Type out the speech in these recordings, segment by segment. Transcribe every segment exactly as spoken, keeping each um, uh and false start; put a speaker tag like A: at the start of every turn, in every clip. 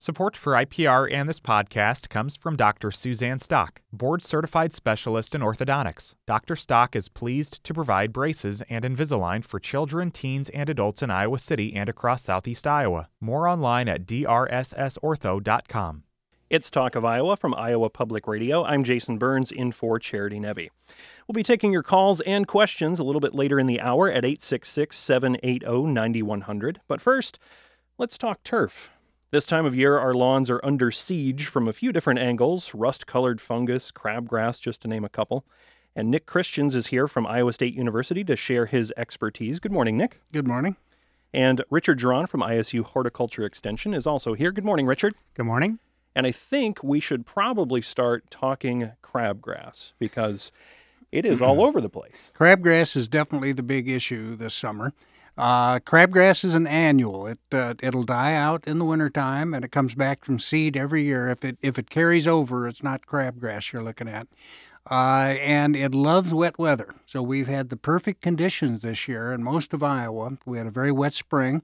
A: Support for I P R and this podcast comes from Doctor Suzanne Stock, board-certified specialist in orthodontics. Doctor Stock is pleased to provide braces and Invisalign for children, teens, and adults in Iowa City and across southeast Iowa. More online at d r s s ortho dot com.
B: It's Talk of Iowa from Iowa Public Radio. I'm Jason Burns in for Charity Nebbe. We'll be taking your calls and questions a little bit later in the hour at eight six six, seven eight zero, nine one zero zero. But first, let's talk turf. This time of year, our lawns are under siege from a few different angles, rust-colored fungus, crabgrass, just to name a couple. And Nick Christians is here from Iowa State University to share his expertise. Good morning, Nick.
C: Good morning.
B: And Richard Geron from I S U Horticulture Extension is also here. Good morning, Richard.
D: Good morning.
B: And I think we should probably start talking crabgrass because it is all over the place.
C: Crabgrass is definitely the big issue this summer. Uh, crabgrass is an annual. It uh, it'll die out in the wintertime, and it comes back from seed every year. If it if it carries over, it's not crabgrass you're looking at. Uh, and it loves wet weather. So we've had the perfect conditions this year in most of Iowa. We had a very wet spring,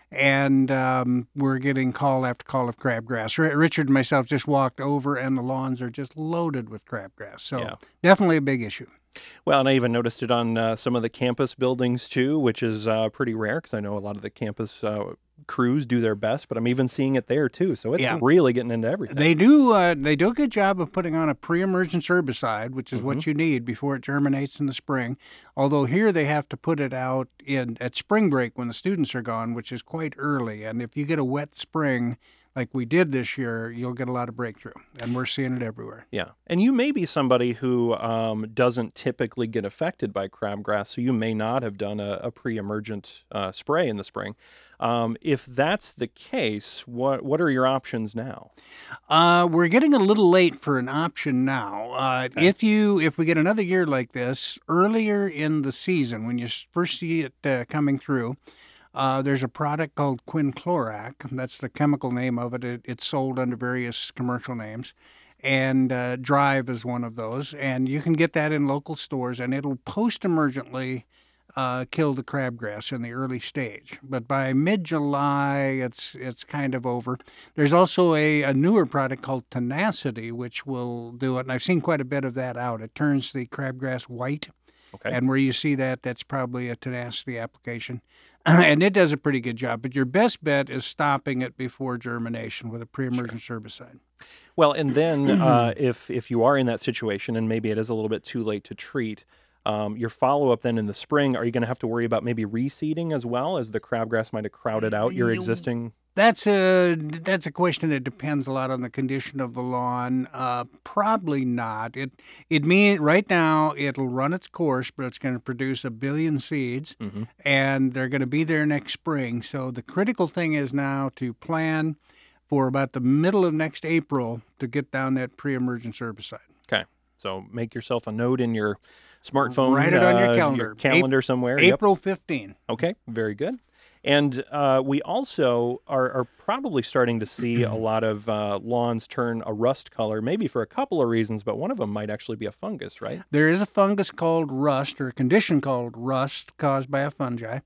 C: and um, we're getting call after call of crabgrass. R- Richard and myself just walked over, and the lawns are just loaded with crabgrass. So
B: Yeah.
C: definitely a big issue.
B: Well, and I even noticed it on uh, some of the campus buildings, too, which is uh, pretty rare because I know a lot of the campus uh, crews do their best, but I'm even seeing it there, too. So it's
C: Yeah.
B: really getting into everything.
C: They do uh, they do a good job of putting on a pre-emergence herbicide, which is what you need before it germinates in the spring. Although here they have to put it out in at spring break when the students are gone, which is quite early. And if you get a wet spring like we did this year, you'll get a lot of breakthrough. And we're seeing it everywhere.
B: Yeah. And you may be somebody who um, doesn't typically get affected by crabgrass, so you may not have done a, a pre-emergent uh, spray in the spring. Um, if that's the case, what what are your options now?
C: Uh, we're getting a little late for an option now. Uh,
B: Okay.
C: If you if we get another year like this, earlier in the season, when you s- first see it uh, coming through, uh, there's a product called Quinclorac. That's the chemical name of it. it. It's sold under various commercial names. And uh, Drive is one of those. And you can get that in local stores, and it'll post-emergently uh, kill the crabgrass in the early stage. But by mid-July, it's it's kind of over. There's also a, a newer product called Tenacity, which will do it. And I've seen quite a bit of that out. It turns the crabgrass white.
B: Okay.
C: And where you see that, that's probably a Tenacity application. And it does a pretty good job. But your best bet is stopping it before germination with a pre-emergence herbicide.
B: Well, and then uh, if if you are in that situation and maybe it is a little bit too late to treat, um, your follow-up then in the spring, are you going to have to worry about maybe reseeding as well, as the crabgrass might have crowded out your
C: You-
B: existing?
C: That's a that's a question that depends a lot on the condition of the lawn. Uh, probably not. It it mean right now it'll run its course, but it's going to produce a billion seeds,
B: Mhm.
C: and they're going to be there next spring. So the critical thing is now to plan for about the middle of next April to get down that pre-emergence herbicide.
B: Okay. So make yourself a note in your smartphone.
C: Write it on your
B: uh,
C: calendar.
B: calendar somewhere. Yep.
C: April fifteenth.
B: Okay, very good. And uh, we also are, are probably starting to see a lot of uh, lawns turn a rust color, maybe for a couple of reasons, but one of them might actually be a fungus, right?
C: There is a fungus called rust, or a condition called rust caused by a fungi,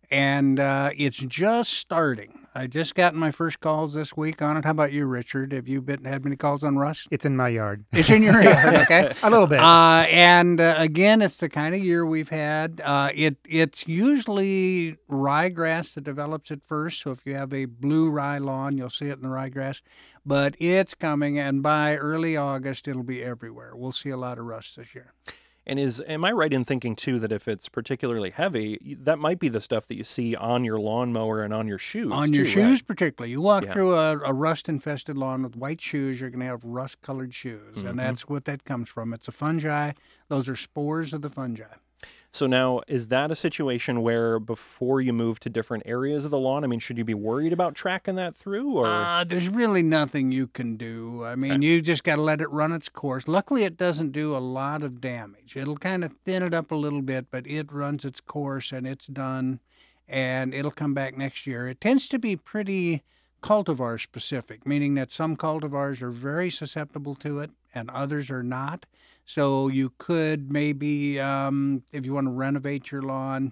C: and uh, it's just starting. I just got my first calls this week on it. How about you, Richard? Have you been had many calls on rust?
D: It's in my yard.
C: It's in your yard, okay?
D: A little bit.
C: Uh, and uh, again, it's the kind of year we've had. Uh, it it's usually ryegrass that develops at first. So if you have a blue rye lawn, you'll see it in the ryegrass. But it's coming, and by early August, it'll be everywhere. We'll see a lot of rust this year.
B: And is am I right in thinking, too, that if it's particularly heavy, y- that might be the stuff that you see on your lawnmower and on your shoes?
C: On your
B: too,
C: shoes,
B: right?
C: particularly. You walk
B: Yeah.
C: through a, a rust-infested lawn with white shoes, you're going to have rust-colored shoes,
B: Mhm.
C: and that's what that comes from. It's a fungi. Those are spores of the fungi.
B: So now, is that a situation where before you move to different areas of the lawn, I mean, should you be worried about tracking that through? Or
C: Uh, there's really nothing you can do. I mean,
B: Okay.
C: you just got to let it run its course. Luckily, it doesn't do a lot of damage. It'll kind of thin it up a little bit, but it runs its course, and it's done, and it'll come back next year. It tends to be pretty cultivar specific, meaning that some cultivars are very susceptible to it and others are not. So you could maybe, um, if you want to renovate your lawn,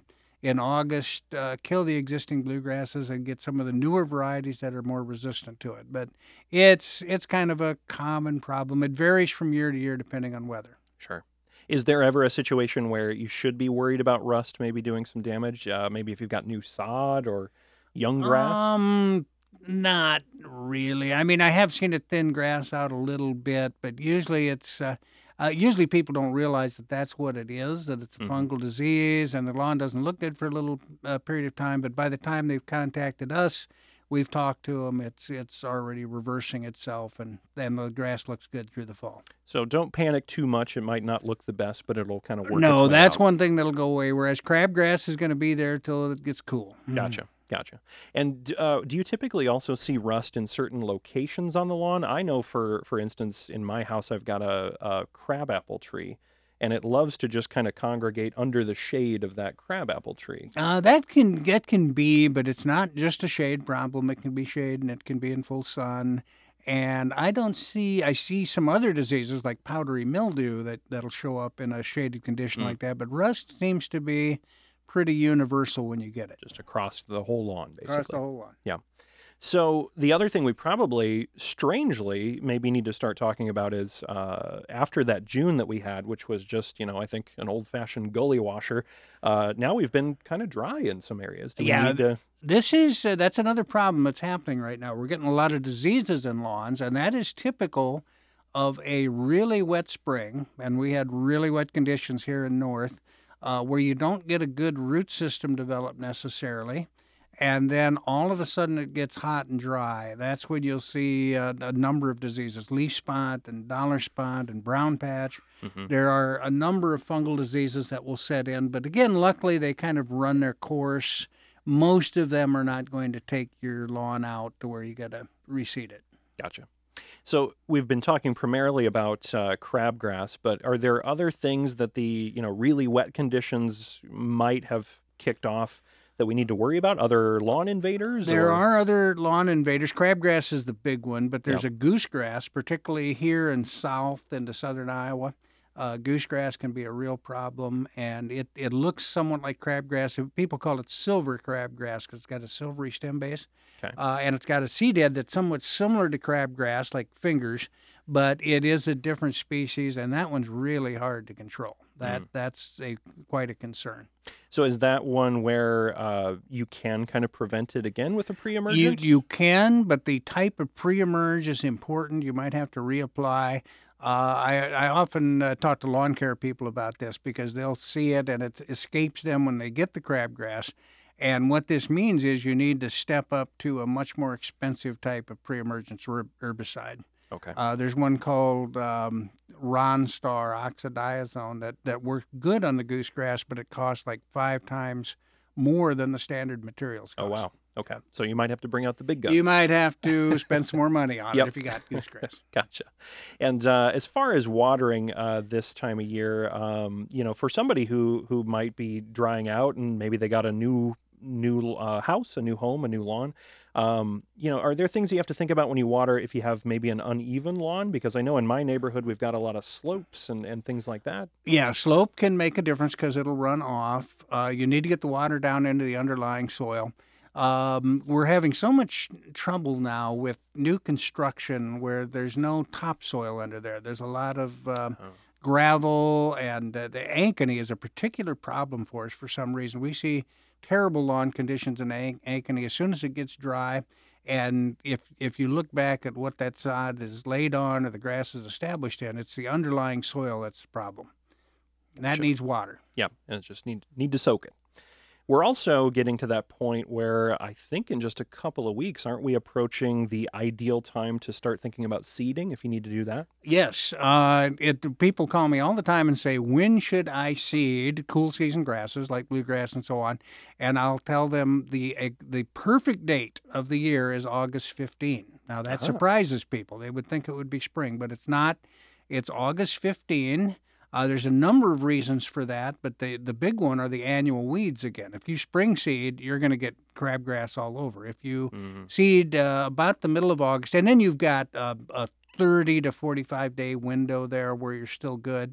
C: in August, uh, kill the existing bluegrasses and get some of the newer varieties that are more resistant to it. But it's it's kind of a common problem. It varies from year to year depending on weather.
B: Sure. Is there ever a situation where you should be worried about rust maybe doing some damage? Uh, maybe if you've got new sod or young grass?
C: Um, not really. I mean, I have seen it thin grass out a little bit, but usually it's uh, uh, usually people don't realize that that's what it is, that it's a
B: Mhm.
C: fungal disease, and the lawn doesn't look good for a little uh, period of time. But by the time they've contacted us, we've talked to them. It's it's already reversing itself, and then the grass looks good through the fall.
B: So don't panic too much. It might not look the best, but it'll kind of work
C: No,
B: its way
C: that's
B: out.
C: one thing that'll go away. Whereas crabgrass is going to be there till it gets cool.
B: Gotcha. Gotcha. And uh, do you typically also see rust in certain locations on the lawn? I know, for for instance, in my house, I've got a, a crabapple tree, and it loves to just kind of congregate under the shade of that crabapple tree.
C: Uh, that can that can be, but it's not just a shade problem. It can be shade, and it can be in full sun. And I don't see. I see some other diseases like powdery mildew that that'll show up in a shaded condition
B: Mm.
C: like that. But rust seems to be pretty universal when you get it
B: Just across the whole lawn, basically.
C: across the whole lawn.
B: Yeah. So the other thing we probably, strangely, maybe need to start talking about is uh, after that June that we had, which was just, you know, I think an old-fashioned gully washer. Uh, now we've been kind of dry in some areas. Do we
C: Yeah,
B: need to?
C: This is uh, that's another problem that's happening right now. We're getting a lot of diseases in lawns, and that is typical of a really wet spring. And we had really wet conditions here in North, uh, where you don't get a good root system developed necessarily. And then all of a sudden it gets hot and dry. That's when you'll see uh, a number of diseases, leaf spot and dollar spot and brown patch.
B: Mhm.
C: There are a number of fungal diseases that will set in. But again, luckily they kind of run their course. Most of them are not going to take your lawn out to where you got to reseed it.
B: Gotcha. So we've been talking primarily about uh, crabgrass, but are there other things that the, you know, really wet conditions might have kicked off that we need to worry about? Other lawn invaders?
C: There
B: or-
C: are other lawn invaders. Crabgrass is the big one, but there's
B: Yep.
C: a goosegrass, particularly here in south into southern Iowa. Uh, goosegrass can be a real problem, and it, it looks somewhat like crabgrass. People call it silver crabgrass because it's got a silvery stem base.
B: Okay.
C: Uh, and it's got a seed head that's somewhat similar to crabgrass, like fingers, but it is a different species, and that one's really hard to control. That
B: Mm.
C: That's a quite a concern.
B: So is that one where uh, you can kind of prevent it again with a
C: You
B: pre-emergence?
C: you can, but the type of pre-emerge is important. You might have to reapply. Uh, I I often uh, talk to lawn care people about this because they'll see it and it escapes them when they get the crabgrass. And what this means is you need to step up to a much more expensive type of pre-emergence herb- herbicide.
B: Okay.
C: Uh, there's one called um, Ronstar oxadiazone that, that works good on the goosegrass, but it costs like five times more than the standard materials cost.
B: Oh, wow. Okay. So you might have to bring out the big guns.
C: You might have to spend some more money on
B: Yep.
C: it if you got goosegrass.
B: Gotcha. And uh, as far as watering uh, this time of year, um, you know, for somebody who who might be drying out and maybe they got a new new uh, house, a new home, a new lawn, um, you know, are there things you have to think about when you water if you have maybe an uneven lawn? Because I know in my neighborhood we've got a lot of slopes and, and things like that.
C: Yeah, slope can make a difference because it'll run off. Uh, you need to get the water down into the underlying soil. Um, we're having so much trouble now with new construction where there's no topsoil under there. There's a lot of um,
B: Oh.
C: gravel, and uh, the ankeny is a particular problem for us for some reason. We see terrible lawn conditions in an- ankeny as soon as it gets dry. And if if you look back at what that sod is laid on or the grass is established in, it's the underlying soil that's the problem. And that
B: Sure.
C: needs water.
B: Yeah, and it's just need need to soak it. We're also getting to that point where I think in just a couple of weeks, aren't we approaching the ideal time to start thinking about seeding if you need to do that?
C: Yes, uh, it. People call me all the time and say, "When should I seed cool season grasses like bluegrass and so on?" And I'll tell them the eh, the perfect date of the year is August fifteenth. Now that
B: Uh-huh.
C: surprises people; they would think it would be spring, but it's not. It's August fifteenth. Uh, there's a number of reasons for that, but the the big one are the annual weeds again. If you spring seed, you're going to get crabgrass all over. If you
B: Mhm.
C: seed uh, about the middle of August, and then you've got uh, a thirty to forty-five day window there where you're still good.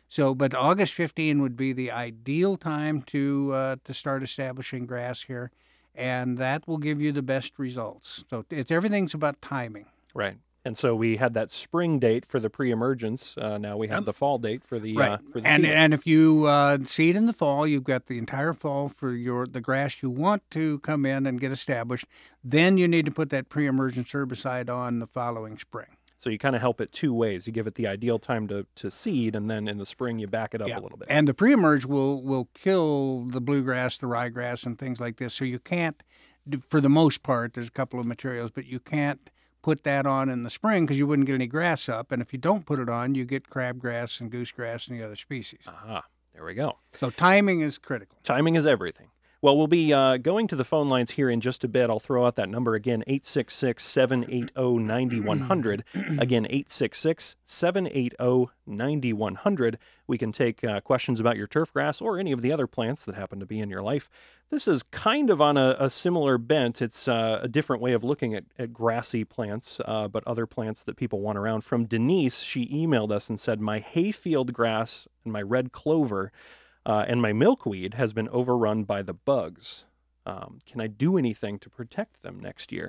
C: So, but August fifteenth would be the ideal time to uh, to start establishing grass here, and that will give you the best results. So it's everything's about timing.
B: Right. And so we had that spring date for the pre-emergence. Uh, now we have
C: Yep.
B: the fall date for the
C: Right,
B: uh, for the
C: and
B: seeding.
C: and if you uh, seed in the fall, you've got the entire fall for your the grass you want to come in and get established. Then you need to put that pre-emergence herbicide on the following spring.
B: So you kind of help it two ways. You give it the ideal time to, to seed, and then in the spring you back it up
C: Yeah.
B: a little bit.
C: And the pre-emerge will will kill the bluegrass, the ryegrass, and things like this. So you can't, do- for the most part, there's a couple of materials, but you can't put that on in the spring because you wouldn't get any grass up. And if you don't put it on, you get crabgrass and goosegrass and the other species.
B: Aha, there we go.
C: So timing is critical.
B: Timing is everything. Well, we'll be uh, going to the phone lines here in just a bit. I'll throw out that number again, eight six six, seven eight zero, nine one zero zero. Again, eight six six, seven eight zero, nine one zero zero. We can take uh, questions about your turf grass or any of the other plants that happen to be in your life. This is kind of on a, a similar bent. It's uh, a different way of looking at, at grassy plants, uh, but other plants that people want around. From Denise, she emailed us and said, my hayfield grass and my red clover Uh, and my milkweed has been overrun by the bugs. Um, can I do anything to protect them next year?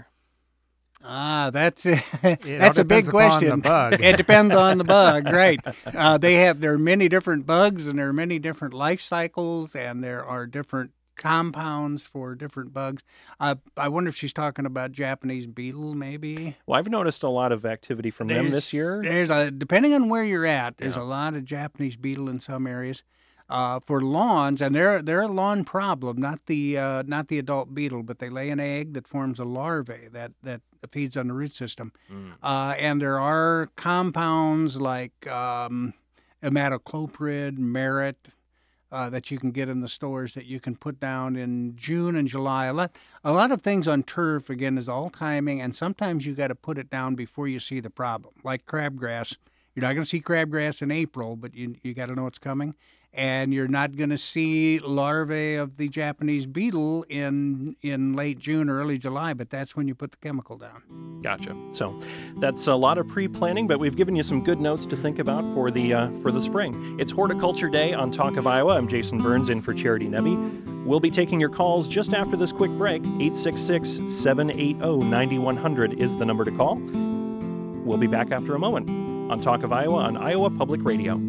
C: Ah, that's
D: It
C: that's
D: all
C: a big
D: depends upon
C: question.
D: the bug.
C: It depends on the bug, right? Uh, they have there are many different bugs, and there are many different life cycles, and there are different compounds for different bugs. Uh, I wonder if she's talking about Japanese beetle, maybe.
B: Well, I've noticed a lot of activity from them this year.
C: There's a depending on where you're at. There's
B: Yeah.
C: a lot of Japanese beetle in some areas. Uh, for lawns, and they're they're a lawn problem, not the uh, not the adult beetle, but they lay an egg that forms a larvae that that feeds on the root system.
B: Mm.
C: Uh, and there are compounds like um, imidacloprid, merit, uh, that you can get in the stores that you can put down in June and July. A lot, a lot of things on turf, again, is all timing, and sometimes you got to put it down before you see the problem. Like crabgrass, you're not going to see crabgrass in April, but you you got to know it's coming. And you're not going to see larvae of the Japanese beetle in in late June or early July, but that's when you put the chemical down.
B: Gotcha. So that's a lot of pre-planning, but we've given you some good notes to think about for the uh, for the spring. It's Horticulture Day on Talk of Iowa. I'm Jason Burns in for Charity Nebbe. We'll be taking your calls just after this quick break. eight six six, seven eight zero, nine one zero zero is the number to call. We'll be back after a moment on Talk of Iowa on Iowa Public Radio.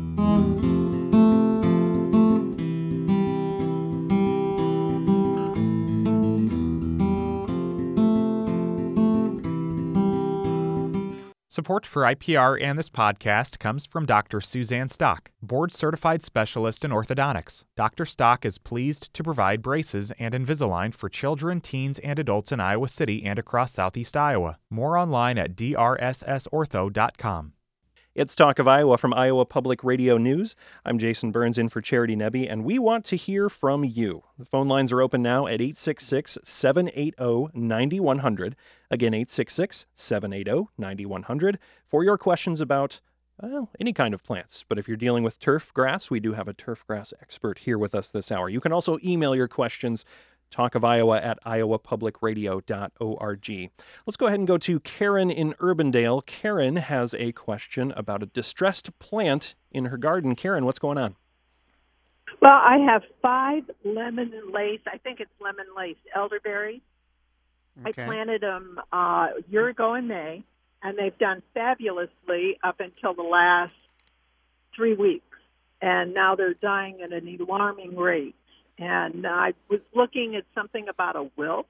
A: Support for I P R and this podcast comes from Doctor Suzanne Stock, board-certified specialist in orthodontics. Doctor Stock is pleased to provide braces and Invisalign for children, teens, and adults in Iowa City and across southeast Iowa. More online at d r s s ortho dot com.
B: It's Talk of Iowa from Iowa Public Radio News. I'm Jason Burns in for Charity Nebbe, and we want to hear from you. The phone lines are open now at eight six six, seven eight zero, nine one zero zero. Again, eight six six, seven eight zero, nine one zero zero for your questions about, well, any kind of plants. But if you're dealing with turf grass, we do have a turf grass expert here with us this hour. You can also email your questions, Talk of Iowa at iowa public radio dot org. Let's go ahead and go to Karen in Urbandale. Karen has a question about a distressed plant in her garden. Karen, what's going on?
E: Well, I have five lemon lace, I think it's lemon lace elderberries.
D: Okay.
E: I planted them uh, a year ago in May, and they've done fabulously up until the last three weeks. And now they're dying at an alarming rate. And I was looking at something about a wilt,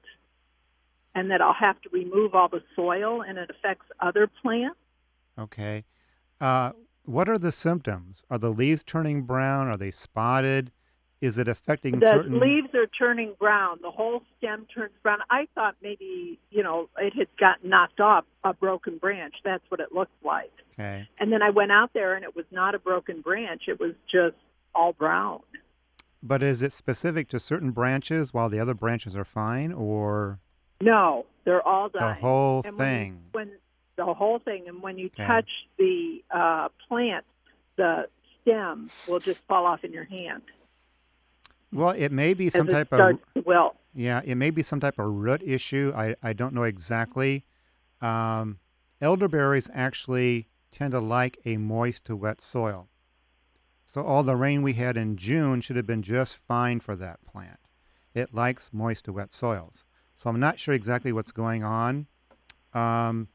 E: and that I'll have to remove all the soil, and it affects other plants.
D: Okay. Uh, what are the symptoms? Are the leaves turning brown? Are they spotted? Is it affecting
E: The
D: certain...
E: leaves are turning brown. The whole stem turns brown. I thought maybe, you know, it had gotten knocked off a broken branch. That's what it looked like.
D: Okay.
E: And then I went out there, and it was not a broken branch. It was just all brown.
D: But is it specific to certain branches while the other branches are fine, or
E: No, they're all
D: the
E: dying.
D: whole
E: And
D: thing?
E: When, you, when the whole thing, and when you
D: Okay.
E: touch the uh, plant, the stem will just fall off in your hand
D: Well, it may be
E: as
D: some
E: it
D: type of...
E: starts to wilt.
D: Yeah, it may be some type of root issue. I, I don't know exactly. Um, elderberries actually tend to like a moist to wet soil. So all the rain we had in June should have been just fine for that plant. It likes moist to wet soils. So I'm not sure exactly what's going on. Um,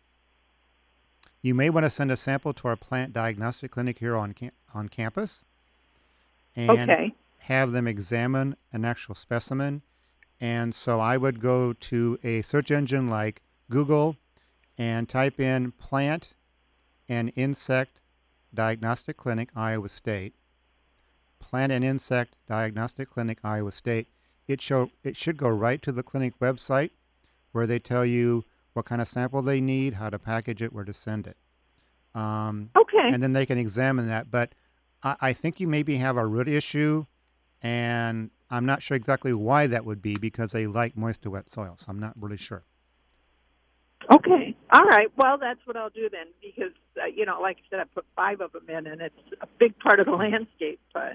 D: you may want to send a sample to our plant diagnostic clinic here on cam- on campus and
E: Okay.
D: have them examine an actual specimen. And so I would go to a search engine like Google and type in plant and insect diagnostic clinic, Iowa State. Plant and insect diagnostic clinic, Iowa State. It show it should go right to the clinic website where they tell you what kind of sample they need, how to package it, where to send it. Um,
E: Okay.
D: and then they can examine that. But I, I think you maybe have a root issue, and I'm not sure exactly why that would be because they like moist to wet soil, so I'm not really sure.
E: Okay. All right. Well, that's what I'll do then, because uh, you know, like I said, I put five of them in, and it's a big part of the landscape. But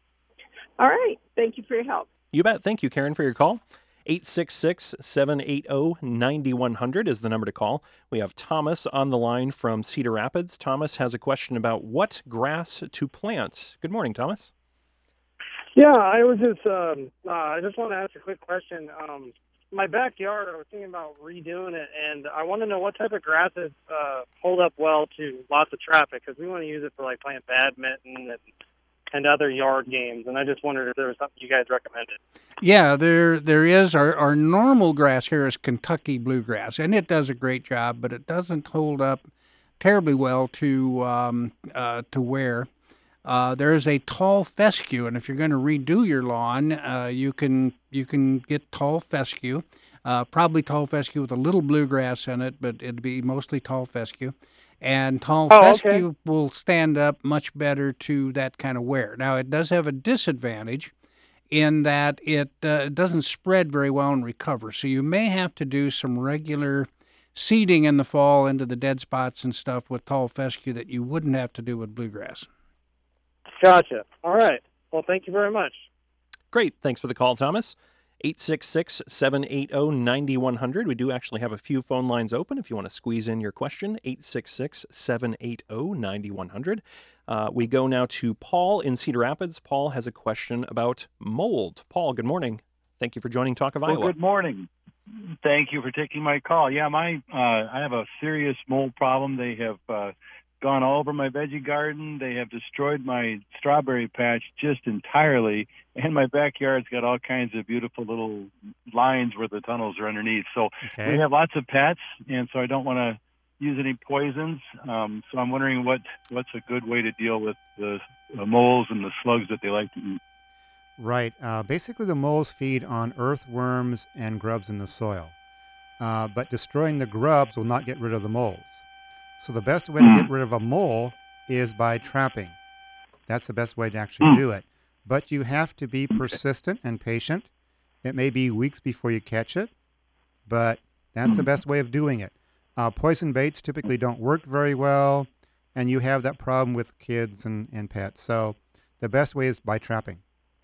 E: all right. Thank you for your help.
B: You bet. Thank you, Karen, for your call. eight six six, seven eight zero, nine one zero zero is the number to call. We have Thomas on the line from Cedar Rapids. Thomas has a question about what grass to plant. Good morning, Thomas.
F: Yeah, I was just, um, uh, I just want to ask a quick question. Um, my backyard, I was thinking about redoing it, and I want to know what type of grasses uh, hold up well to lots of traffic, because we want to use it for like playing badminton and and other yard games, and I just wondered if there was something you guys recommended.
C: Yeah, there there is. Our, our normal grass here is Kentucky bluegrass, and it does a great job, but it doesn't hold up terribly well to um, uh, to wear. Uh, there is a tall fescue, and if you're going to redo your lawn, uh, you can you can get tall fescue, uh, probably tall fescue with a little bluegrass in it, but it'd be mostly tall fescue. And tall
F: Oh, okay.
C: fescue will stand up much better to that kind of wear. Now, it does have a disadvantage in that it uh, doesn't spread very well and recover. So you may have to do some regular seeding in the fall into the dead spots and stuff with tall fescue that you wouldn't have to do with bluegrass.
F: Gotcha. All right. Well, thank you very much.
B: Great. Thanks for the call, Thomas. eight six six, seven eight zero, nine one zero zero. We do actually have a few phone lines open if you want to squeeze in your question. eight six six, seven eight zero, nine one zero zero. Uh, we go now to Paul in Cedar Rapids. Paul has a question about mold. Paul, good morning. Thank you for joining Talk of
G: Well,
B: Iowa.
G: good morning. Thank you for taking my call. Yeah, my uh, I have a serious mold problem. They have uh, gone all over my veggie garden. They have destroyed my strawberry patch just entirely, and my backyard's got all kinds of beautiful little lines where the tunnels are underneath. So
D: Okay.
G: we have lots of pets, and so I don't want to use any poisons. Um, so I'm wondering what what's a good way to deal with the, the moles and the slugs that they like to eat.
D: Right. Uh, basically, the moles feed on earthworms and grubs in the soil. Uh, but destroying the grubs will not get rid of the moles. So the best way to get rid of a mole is by trapping. That's the best way to actually do it. But you have to be persistent and patient. It may be weeks before you catch it, but that's the best way of doing it. Uh, poison baits typically don't work very well, and you have that problem with kids and, and pets. So the best way is by trapping.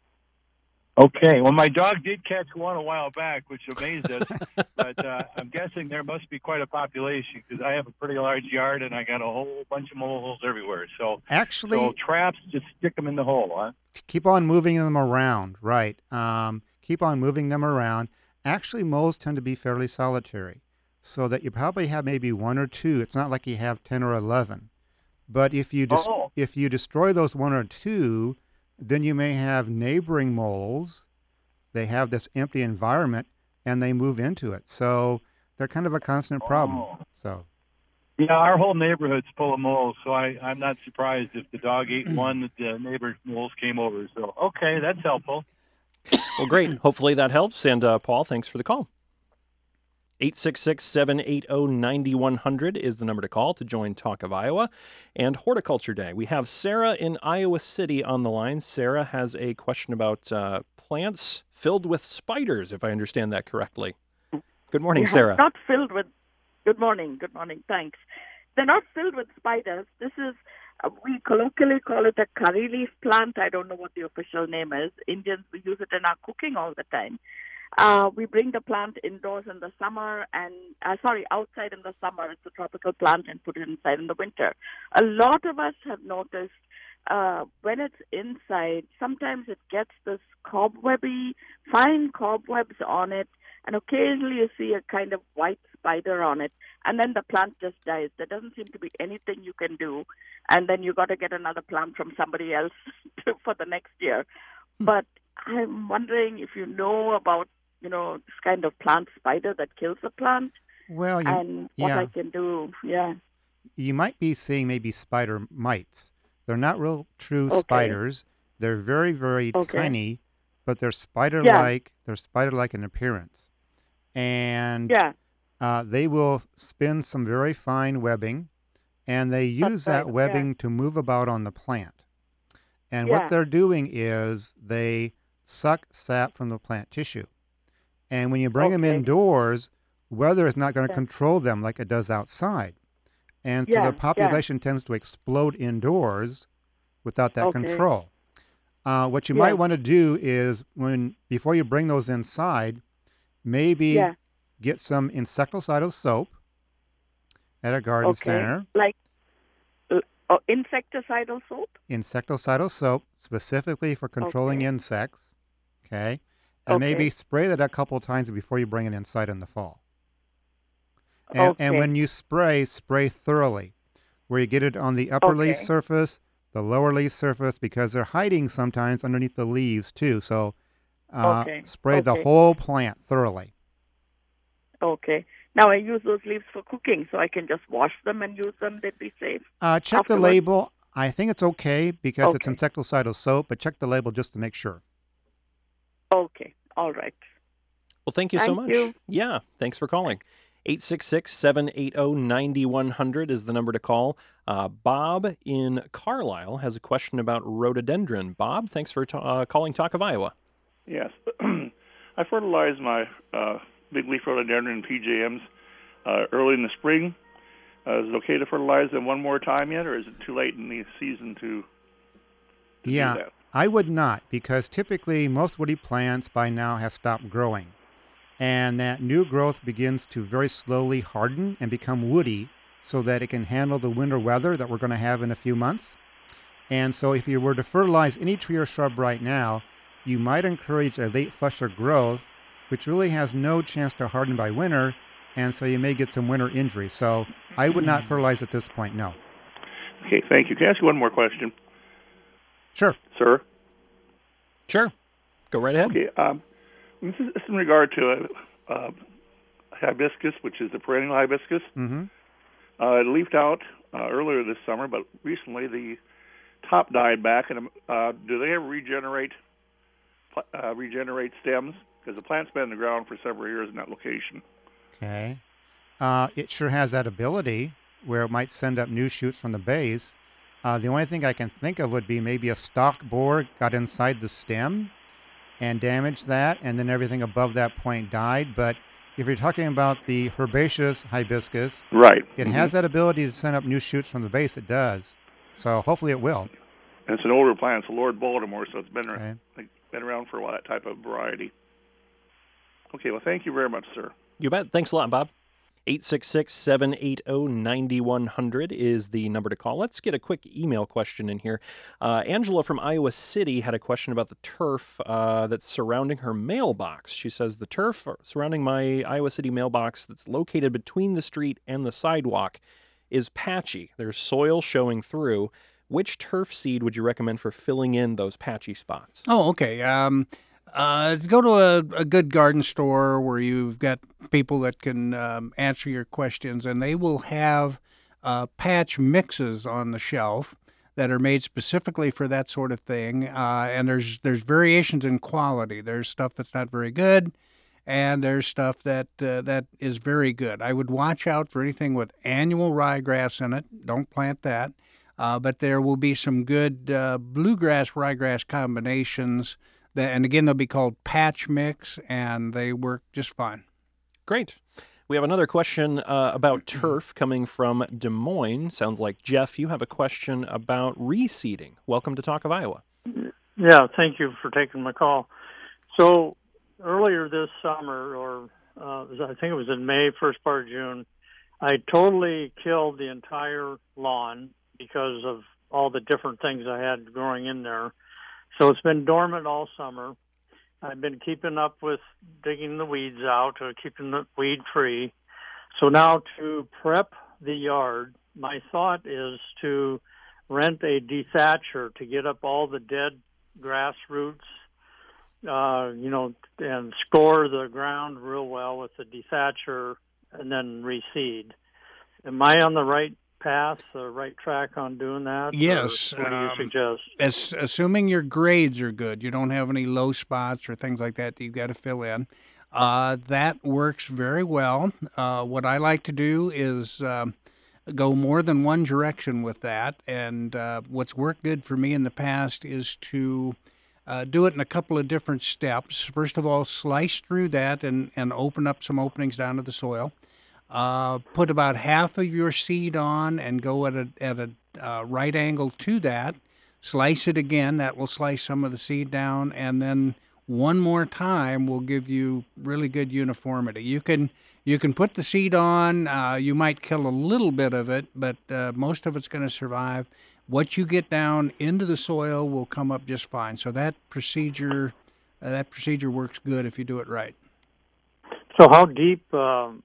G: Okay. Well, my dog did catch one a while back, which amazed us. but uh, I'm guessing there must be quite a population because I have a pretty large yard and I got a whole bunch of moleholes everywhere. So,
D: Actually,
G: so traps, just stick them in the hole, huh?
D: keep on moving them around, right. Um, keep on moving them around. Actually, moles tend to be fairly solitary, so that you probably have maybe one or two. It's not like you have ten or eleven. But if you dis-
G: Oh.
D: if you destroy those one or two, then you may have neighboring moles. They have this empty environment, and they move into it. So they're kind of a constant problem.
G: Oh.
D: So
G: Yeah, our whole neighborhood's full of moles, so I, I'm not surprised if the dog ate one that the neighbor moles came over. So, okay, that's helpful.
B: Well, great. Hopefully that helps. And uh, Paul, thanks for the call. eight six six, seven eight zero, nine one zero zero is the number to call to join Talk of Iowa and Horticulture Day. We have Sarah in Iowa City on the line. Sarah has a question about uh, plants filled with spiders, if I understand that correctly. Good morning,
H: Yeah,
B: Sarah.
H: Not filled with. Good morning. Good morning. Thanks. They're not filled with spiders. This is, uh, we colloquially call it a curry leaf plant. I don't know what the official name is. Indians, we use it in our cooking all the time. Uh, we bring the plant indoors in the summer and, uh, sorry, outside in the summer. It's a tropical plant and put it inside in the winter. A lot of us have noticed uh, when it's inside, sometimes it gets this cobwebby, fine cobwebs on it, and occasionally you see a kind of white spider on it, and then the plant just dies. There doesn't seem to be anything you can do, and then you got to get another plant from somebody else to, for the next year. But I'm wondering if you know about, you know, this kind of plant spider that kills a plant,
D: Well, you,
H: and what
D: yeah.
H: I can do. Yeah.
D: You might be seeing maybe spider mites. They're not real true
H: Okay.
D: spiders. They're very, very
H: Okay.
D: tiny, but they're spider-like. They're spider-like in appearance. And
H: Yeah.
D: uh, they will spin some very fine webbing, and they use
H: That's right,
D: that webbing to move about on the plant. And what
H: Yeah.
D: they're doing is they suck sap from the plant tissue. And when you bring them
H: Okay.
D: indoors, weather is not going to
H: Yeah.
D: control them like it does outside. And so
H: Yeah,
D: the
H: yeah.
D: population tends to explode indoors without that
H: Okay.
D: control. Uh, what you
H: Yeah.
D: might want to do is when before you bring those inside, maybe
H: Yeah.
D: get some insecticidal soap at a garden
H: Okay.
D: center.
H: Like uh, oh, insecticidal soap?
D: Insecticidal soap specifically for controlling
H: Okay.
D: insects. Okay. And
H: Okay.
D: maybe spray that a couple times before you bring it inside in the fall. And, and
H: Okay.
D: when you spray, spray thoroughly, where you get it on the upper leaf
H: Okay.
D: surface, the lower leaf surface, because they're hiding sometimes underneath the leaves too. So uh,
H: Okay.
D: spray the
H: Okay.
D: whole plant thoroughly.
H: Okay. Now I use those leaves for cooking, so I can just wash them and use them. They'd be safe.
D: Uh, check the
H: Afterwards?
D: label. I think it's okay because it's
H: Okay.
D: insecticidal soap, but check the label just to make sure.
H: Okay. All right.
B: Well, thank you so
H: Thank
B: much.
H: you.
B: Yeah, thanks for calling. eight six six, seven eight zero, nine one zero zero is the number to call. Uh, Bob in Carlisle has a question about rhododendron. Bob, thanks for ta- uh, calling Talk of Iowa.
I: Yes. I fertilized my uh, big leaf rhododendron P J Ms uh, early in the spring. Uh, is it okay to fertilize them one more time yet, or is it too late in the season to, to
D: Yeah,
I: do that?
D: I would not, because typically most woody plants by now have stopped growing. And that new growth begins to very slowly harden and become woody so that it can handle the winter weather that we're going to have in a few months. And so if you were to fertilize any tree or shrub right now, you might encourage a late flusher growth, which really has no chance to harden by winter, and so you may get some winter injury. So I would not fertilize at this point, no.
I: Okay, thank you. Can I ask you one more question,
D: Sure.
I: sir?
B: Sure. Go right ahead.
I: Okay. Um, this is this is in regard to a, uh, hibiscus, which is the perennial hibiscus.
D: Mm-hmm.
I: Uh, it leafed out uh, earlier this summer, but recently the top died back. And uh, do they ever regenerate uh, regenerate stems? Because the plant's been in the ground for several years in that location.
D: Okay. Uh, it sure has that ability where it might send up new shoots from the base. Uh, the only thing I can think of would be maybe a stalk borer got inside the stem and damaged that, and then everything above that point died. But if you're talking about the herbaceous hibiscus,
I: Right.
D: it
I: Mhm.
D: has that ability to send up new shoots from the base. It does. So hopefully it will.
I: And it's an older plant. It's a Lord Baltimore, so it's been
D: Okay.
I: like, been around for a while, that type of variety. Okay, well, thank you very much, sir.
B: You bet. Thanks a lot, Bob. eight six six, seven eight zero, nine one zero zero is the number to call. Let's get a quick email question in here. Uh, Angela from Iowa City had a question about the turf uh, that's surrounding her mailbox. She says, the turf surrounding my Iowa City mailbox that's located between the street and the sidewalk is patchy. There's soil showing through. Which turf seed would you recommend for filling in those patchy spots?
C: Oh, okay. Um, uh, go to a, a good garden store where you've got people that can um, answer your questions, and they will have uh, patch mixes on the shelf that are made specifically for that sort of thing. Uh, and there's there's variations in quality. There's stuff that's not very good, and there's stuff that uh, that is very good. I would watch out for anything with annual ryegrass in it. Don't plant that. Uh, but there will be some good uh, bluegrass ryegrass combinations that, and again, they'll be called patch mix, and they work just fine.
B: Great. We have another question uh, about turf coming from Des Moines. Sounds like, Jeff, you have a question about reseeding. Welcome to Talk of Iowa.
J: Yeah, thank you for taking my call. So earlier this summer, or uh, I think it was in May, first part of June, I totally killed the entire lawn because of all the different things I had growing in there. So it's been dormant all summer. I've been keeping up with digging the weeds out, or keeping the weed free. So now to prep the yard, my thought is to rent a dethatcher to get up all the dead grass roots, uh, you know, and score the ground real well with the dethatcher and then reseed. Am I on the right path, the right track on doing that?
C: Yes.
J: Or what do you
C: um,
J: suggest?
C: As, assuming your grades are good, you don't have any low spots or things like that that you've got to fill in. Uh, that works very well. Uh, what I like to do is um, go more than one direction with that. And uh, what's worked good for me in the past is to uh, do it in a couple of different steps. First of all, slice through that and, and open up some openings down to the soil. Uh, put about half of your seed on and go at a, at a uh, right angle to that. Slice it again. That will slice some of the seed down. And then one more time will give you really good uniformity. You can you can put the seed on. Uh, you might kill a little bit of it, but uh, most of it's going to survive. What you get down into the soil will come up just fine. So that procedure uh, that procedure works good if you do it right.
J: So how deep, um,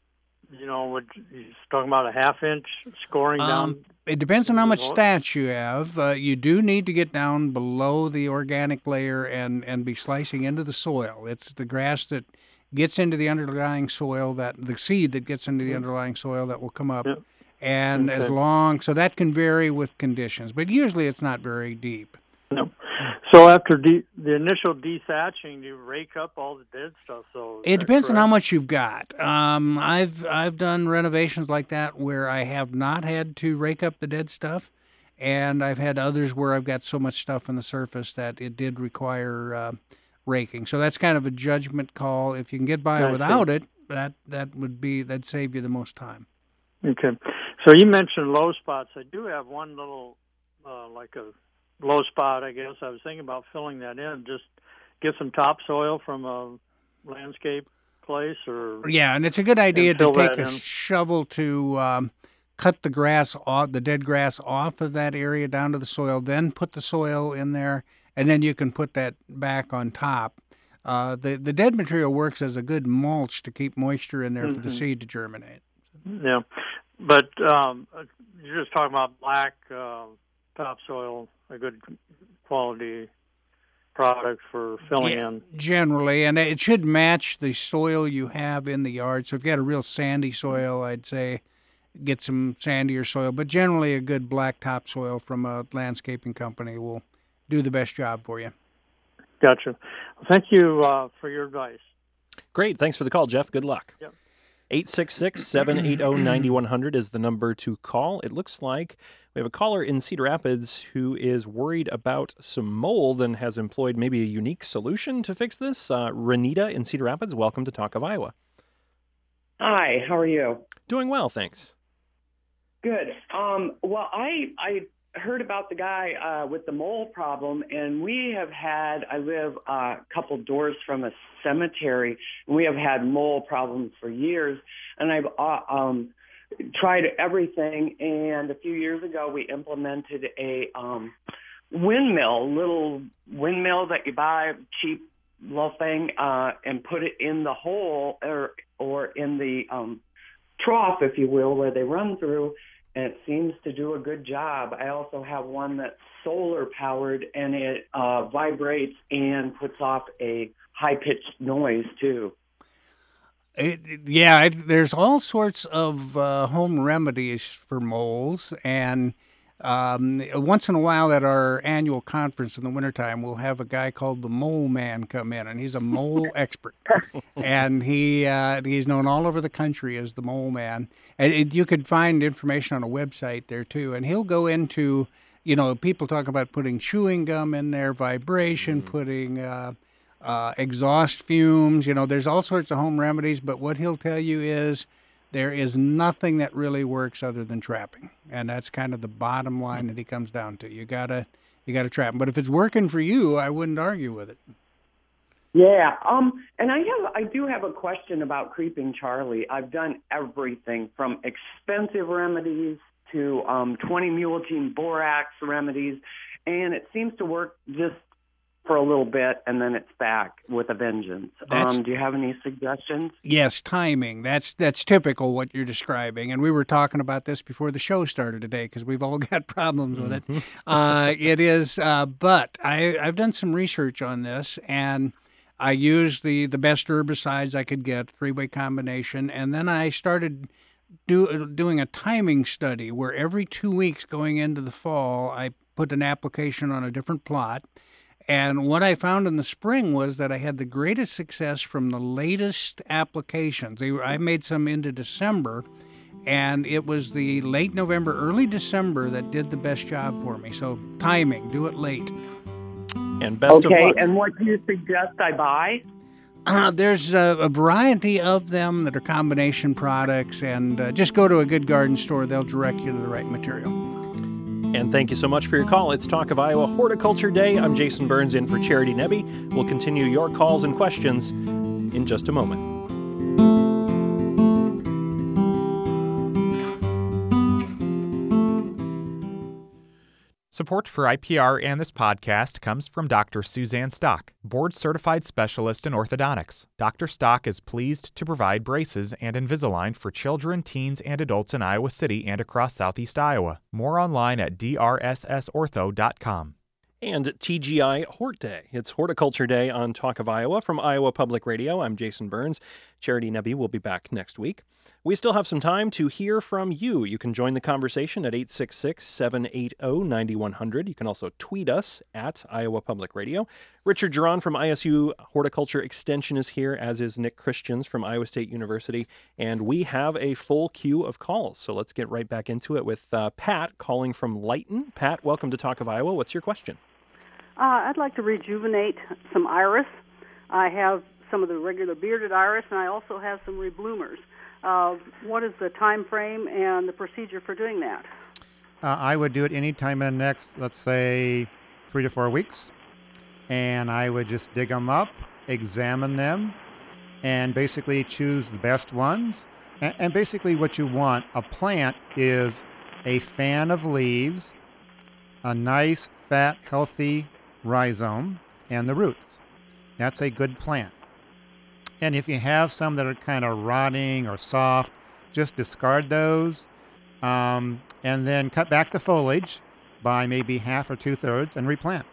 J: you know, would you talking about a half inch scoring
C: Um,
J: down?
C: It depends on how much
J: Well-
C: stats you have. Uh, you do need to get down below the organic layer and, and be slicing into the soil. It's the grass that gets into the underlying soil, that the seed that gets into the underlying soil that will come up.
J: Yep.
C: And as
J: Okay.
C: long, so that can vary with conditions, but usually it's not very deep.
J: No. So after de- the initial dethatching, you rake up all the dead stuff. So is
C: It
J: that
C: depends on how
J: correct?
C: much you've got. Um, I've I've done renovations like that where I have not had to rake up the dead stuff, and I've had others where I've got so much stuff on the surface that it did require uh, raking. So that's kind of a judgment call. If you can get by
J: I see.
C: without it, that that would be that'd save you the most time.
J: Okay. So you mentioned low spots. I do have one little, uh, like a low spot, I guess. I was thinking about filling that in. Just get some topsoil from a landscape place, or
C: Yeah, and it's a good idea
J: and
C: to
J: fill
C: take
J: that
C: a
J: in.
C: shovel to um, cut the grass off, the dead grass off of that area down to the soil, then put the soil in there, and then you can put that back on top. Uh, the, the dead material works as a good mulch to keep moisture in there for the
J: Mhm.
C: seed to germinate.
J: Yeah, but um, you're just talking about black uh, topsoil, a good quality product for filling
C: Yeah,
J: in.
C: generally, and it should match the soil you have in the yard. So if you got a real sandy soil, I'd say get some sandier soil, but generally a good black topsoil from a landscaping company will do the best job for you.
J: Gotcha. Well, thank you uh, for your advice.
B: Great. Thanks for the call, Jeff. Good luck.
J: Yep.
B: eight six six, seven eight zero, nine one zero zero is the number to call. It looks like we have a caller in Cedar Rapids who is worried about some mold and has employed maybe a unique solution to fix this. Uh, Renita in Cedar Rapids, welcome to Talk of Iowa.
K: Hi, how are you?
B: Doing well, thanks.
K: Good. Um, well, I I heard about the guy uh, with the mole problem, and we have had, I live uh, a couple doors from a cemetery, and we have had mole problems for years, and I've uh, um, tried everything, and a few years ago we implemented a um, windmill, little windmill that you buy, cheap little thing, uh, and put it in the hole or, or in the um, trough, if you will, where they run through, and it seems to do a good job. I also have one that's solar powered, and it uh, vibrates and puts off a high-pitched noise, too.
C: It, it- yeah, it, there's all sorts of uh, home remedies for moles, and um, once in a while at our annual conference in the wintertime, we'll have a guy called the Mole Man come in, and he's a mole expert, and he uh, he's known all over the country as the Mole Man. And it, you could find information on a website there too, and he'll go into, you know, people talk about putting chewing gum in there, vibration, putting uh, uh, exhaust fumes. You know, there's all sorts of home remedies, but what he'll tell you is there is nothing that really works other than trapping, and that's kind of the bottom line that he comes down to. You gotta you gotta trap 'em. But if it's working for you, I wouldn't argue with it.
K: Yeah, um, and I have, I do have a question about Creeping Charlie. I've done everything from expensive remedies to um, twenty mulechine borax remedies, and it seems to work just for a little bit, and then it's back with a vengeance. Um, do you have any suggestions?
C: Yes, timing. That's that's typical what you're describing. And we were talking about this before the show started today because we've all got problems with it. Uh, it is, uh, but I, I've done some research on this, and I used the, the best herbicides I could get, three-way combination, and then I started do, doing a timing study where every two weeks going into the fall, I put an application on a different plot. And what I found in the spring was that I had the greatest success from the latest applications. They were, I made some into December, and it was the late November, early December that did the best job for me. So timing, do it late.
B: And best
K: okay,
B: of luck.
K: And what do you suggest I buy?
C: Uh, there's a, a variety of them that are combination products, and uh, just go to a good garden store. They'll direct you to the right material.
B: And thank you so much for your call. It's Talk of Iowa Horticulture Day. I'm Jason Burns in for Charity Nebbe. We'll continue your calls and questions in just a moment.
A: Support for I P R and this podcast comes from Doctor Suzanne Stock, board-certified specialist in orthodontics. Doctor Stock is pleased to provide braces and Invisalign for children, teens, and adults in Iowa City and across southeast Iowa. More online at d r s s ortho dot com.
B: And T G I Hort Day. It's Horticulture Day on Talk of Iowa from Iowa Public Radio. I'm Jason Burns. Charity Nebbe will be back next week. We still have some time to hear from you. You can join the conversation at eight six six, seven eight zero, nine one zero zero. You can also tweet us at Iowa Public Radio. Richard Geron from I S U Horticulture Extension is here, as is Nick Christians from Iowa State University. And we have a full queue of calls. So let's get right back into it with uh, Pat calling from Lighton. Pat, welcome to Talk of Iowa. What's your question?
L: Uh, I'd like to rejuvenate some iris. I have some of the regular bearded iris, and I also have some rebloomers. Uh, what is the time frame and the procedure for doing that?
D: Uh, I would do it any time in the next, let's say, three to four weeks. And I would just dig them up, examine them, and basically choose the best ones. And, and basically what you want, a plant is a fan of leaves, a nice, fat, healthy rhizome, and the roots. That's a good plant. And if you have some that are kind of rotting or soft, just discard those, um, and then cut back the foliage by maybe half or two-thirds and replant.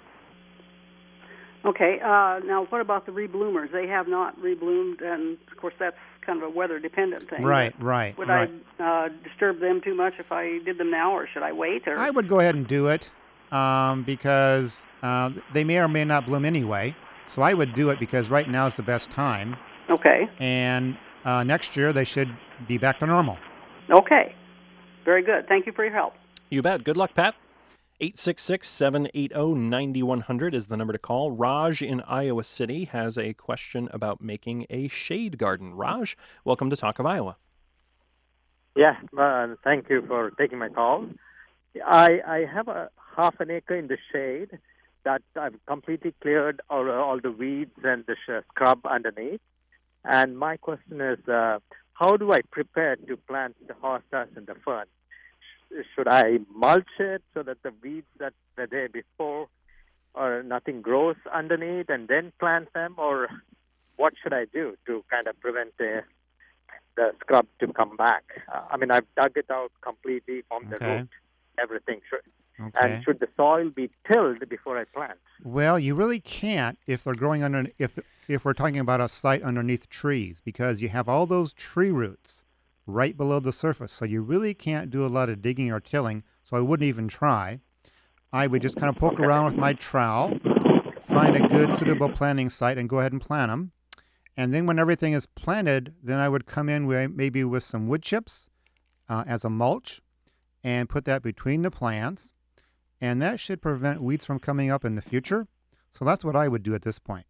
L: Okay, uh, now what about the rebloomers? They have not rebloomed, and of course that's kind of a weather-dependent thing.
D: Right, right.
L: Would
D: right.
L: I uh, disturb them too much if I did them now, or should I wait? Or?
D: I would go ahead and do it um, because uh, they may or may not bloom anyway. So I would do it because right now is the best time.
L: Okay.
D: And uh, next year they should be back to normal.
L: Okay. Very good. Thank you for your help.
B: You bet. Good luck, Pat. eight six six, seven eight zero, nine one zero zero is the number to call. Raj in Iowa City has a question about making a shade garden. Raj, welcome to Talk of Iowa.
M: Yeah, uh, thank you for taking my call. I, I have a half an acre in the shade that I've completely cleared all, all the weeds and the sh- scrub underneath. And my question is, uh, how do I prepare to plant the hostas and the fern? Sh- should I mulch it so that the weeds that the day before or nothing grows underneath and then plant them? Or what should I do to kind of prevent the, the scrub to come back? Uh, I mean, I've dug it out completely from the
D: Okay.
M: root, everything. Should,
D: Okay.
M: And should the soil be tilled before I plant?
D: Well, you really can't if they're growing under if if we're talking about a site underneath trees, because you have all those tree roots right below the surface. So you really can't do a lot of digging or tilling. So I wouldn't even try. I would just kind of poke around with my trowel, find a good suitable planting site, and go ahead and plant them. And then when everything is planted, then I would come in with maybe with some wood chips uh, as a mulch, and put that between the plants. And that should prevent weeds from coming up in the future. So that's what I would do at this point.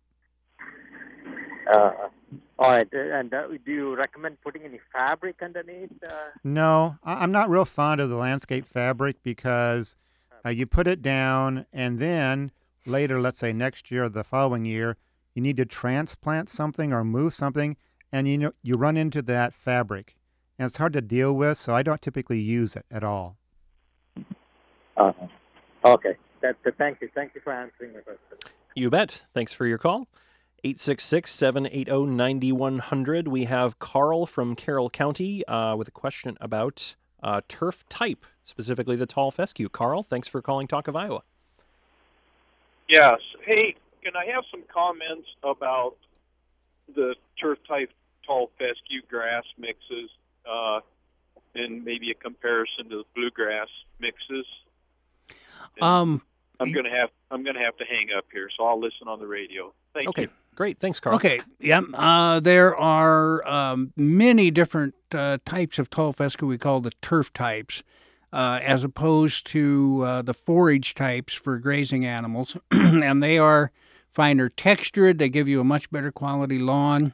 M: Uh, all right. And uh, do you recommend putting any fabric underneath? Uh,
D: No, I- I'm not real fond of the landscape fabric because uh, you put it down and then later, let's say next year or the following year, you need to transplant something or move something, and you know you run into that fabric. And it's hard to deal with, so I don't typically use it at all.
M: Uh, okay. That's it. Thank you. Thank you for answering my question.
B: You bet. Thanks for your call. eight six six, seven eight zero, nine one zero zero. We have Carl from Carroll County uh, with a question about uh, turf type, specifically the tall fescue. Carl, thanks for calling Talk of Iowa.
N: Yes. Hey, can I have some comments about the turf type tall fescue grass mixes uh, and maybe a comparison to the bluegrass mixes? And
C: Um,
N: I'm gonna have I'm gonna have to hang up here, so I'll listen on the radio. Thank
B: okay,
N: you.
B: Great. Thanks, Carl.
C: Okay. Yep. Uh, there are um, many different uh, types of tall fescue we call the turf types, uh, as opposed to uh, the forage types for grazing animals, and they are finer textured. They give you a much better quality lawn.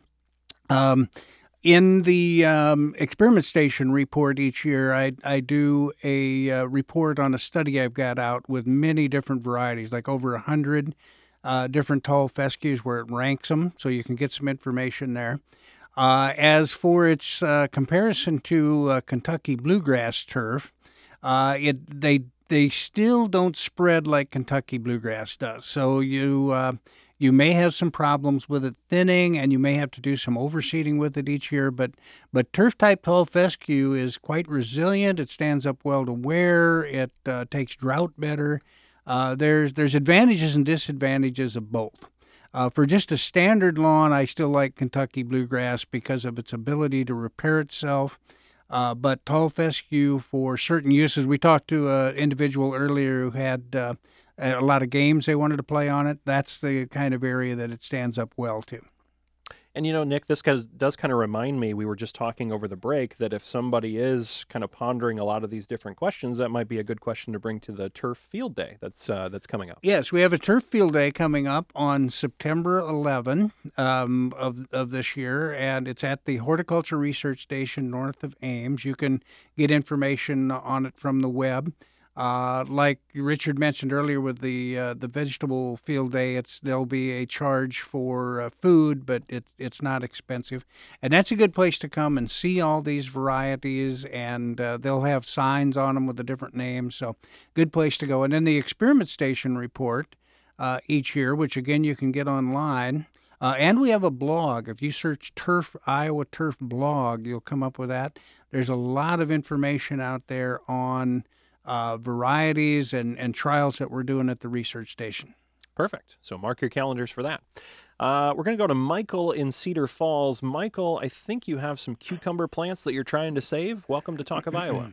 C: Um, in the um, experiment station report each year, I, I do a uh, report on a study I've got out with many different varieties, like over a hundred uh, different tall fescues where it ranks them, so you can get some information there. Uh, as for its uh, comparison to uh, Kentucky bluegrass turf, uh, it they they still don't spread like Kentucky bluegrass does. So you uh, you may have some problems with it thinning, and you may have to do some overseeding with it each year. But but turf type tall fescue is quite resilient. It stands up well to wear. It uh, takes drought better. Uh, there's there's advantages and disadvantages of both. Uh, for just a standard lawn, I still like Kentucky bluegrass because of its ability to repair itself. Uh, but tall fescue for certain uses, we talked to an individual earlier who had uh, a lot of games they wanted to play on it. That's the kind of area that it stands up well to.
B: And, you know, Nick, this does, does kind of remind me, we were just talking over the break, that if somebody is kind of pondering a lot of these different questions, that might be a good question to bring to the Turf Field Day that's uh, that's coming up.
C: Yes, we have a Turf Field Day coming up on September eleventh um, of, of this year, and it's at the Horticulture Research Station north of Ames. You can get information on it from the web. Uh, like Richard mentioned earlier with the uh, the vegetable field day, it's there'll be a charge for uh, food, but it, it's not expensive. And that's a good place to come and see all these varieties, and uh, they'll have signs on them with the different names, so good place to go. And then the experiment station report uh, each year, which again you can get online. Uh, and we have a blog. If you search Turf, Iowa Turf blog, you'll come up with that. There's a lot of information out there on Uh, varieties and, and trials that we're doing at the research station.
B: Perfect. So mark your calendars for that. Uh, we're going to go to Michael in Cedar Falls. Michael, I think you have some cucumber plants that you're trying to save. Welcome to Talk of Iowa.